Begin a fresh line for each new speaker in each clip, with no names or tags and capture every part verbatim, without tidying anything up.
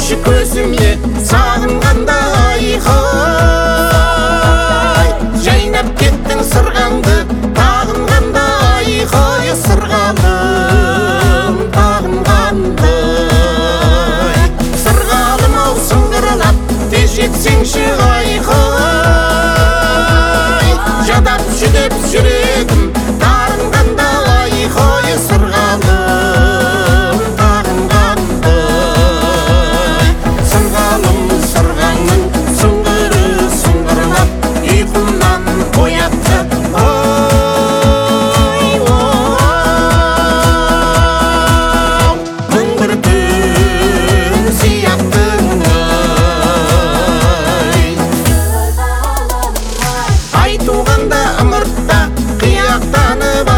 келші көзіме сағынғанда айқай, жайнап кеттің сырғаңды тағынғанда айқай, сырғалым тағынғандай. Сырғалым ау сыңғырлап тез жетсеңші айқай, жадап жүдеп жүрегім тарынғанда айқай, сырғалым тағынғандай. Сырғалым сырғаңның сұңғыры сұңғырлап ұйқымнан оятты. Ой, оу, мың бір түн сияқтың ай, туғанда ымыртта қияқтанып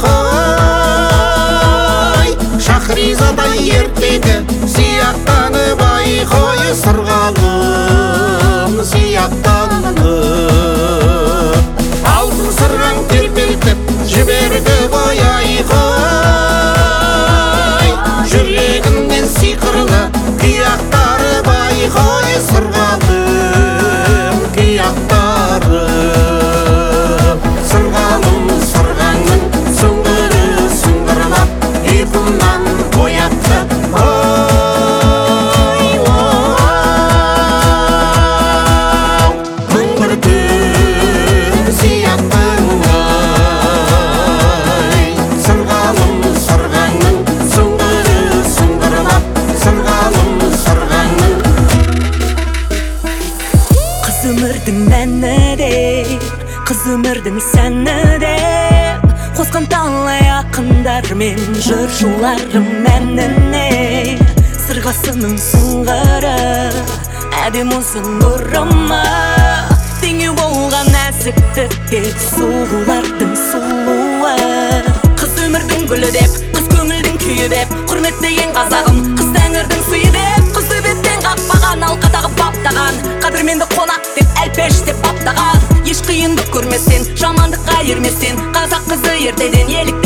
айқай, шахризадай ертегі сияқтанып айқай, сырғалым сияқтанып. Алтын сырғаң тербелтіп жіберді ғой айқай, жүрегімнен сиқырлы күйақтары байқай, сырғалым күйақтары. Сырғалым сырғаңның сұңғыры сұңғырлап ұйқымнан оятты. Ой, оу, мың бір түн сияқтың ай, сырғалым сырғаңның сұңғыры сұңғырлап, сырғалым сырғаңның.
Қыз өмірдің мәні деп, қыз өмірдің сәні деп, қосқан талай ақындармен жыр жоларым мәніне. Сырғасының сұңғыры әдем ұзын бұрымы, теңеу болған нәзіктікке сұлулардың сұлуы. Қыз өмірдің гүлі деп, қыз көңілдің күйі деп, құрметтеген қазағым қыз тәңірдің сыйы деп. Қыз төбеттен қақпаған, алқа тағып баптаған, қадірменді қонақ деп әлпеш деп баптаған. Еш қиындық көрместен, жамандыққа ерместен, қазақ қызы ертеден елік